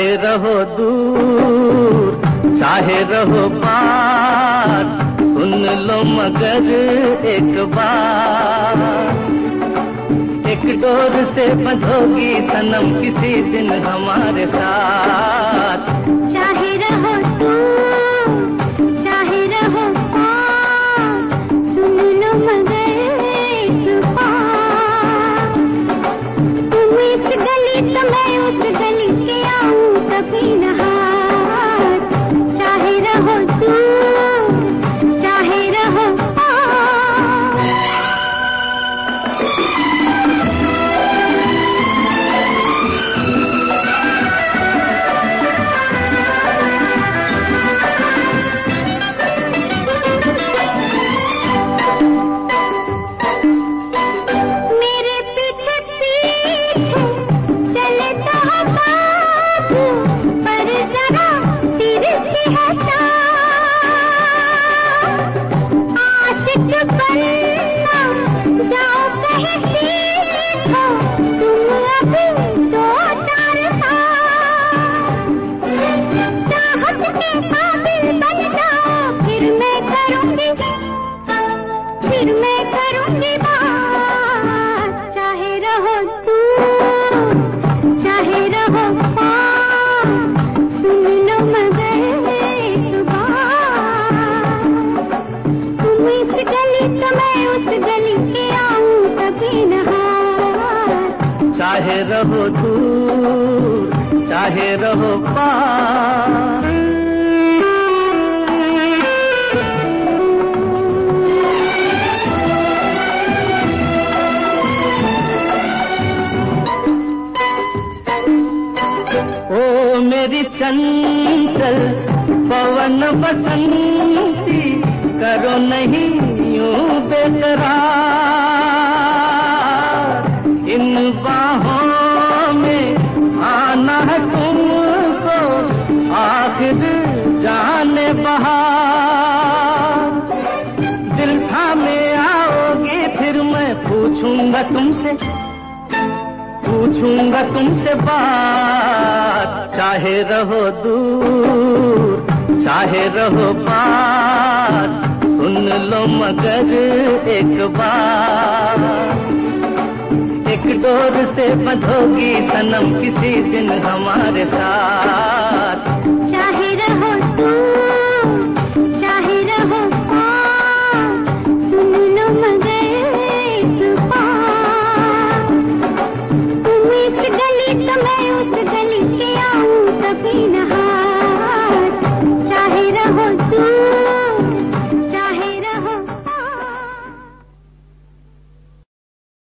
चाहे रहो दूर चाहे रहो पास, सुन लो मगर एक बार। एक डोर से बंधोगी सनम किसी दिन हमारे साथ। चाहे रहो दूर चाहे रहो पास, सुन लो मगर एक बार। तुम इस गली तो मैं उस गली के आऊं कभी न हार। चाहे रहो दूर चाहे रहो चाहे रहो दूर चाहे रहो पास। ओ मेरी चंचल पवन बसंती, करो नहीं यूं बेकरार। इन बाहों में आना है तुमको आखिर जाने बहार। दिल थामे आओगे फिर मैं पूछूंगा तुमसे बात। चाहे रहो दूर चाहे रहो पास, सुन लो मगर एक बार। एक डोर से बंधोगी सनम किसी दिन हमारे साथ।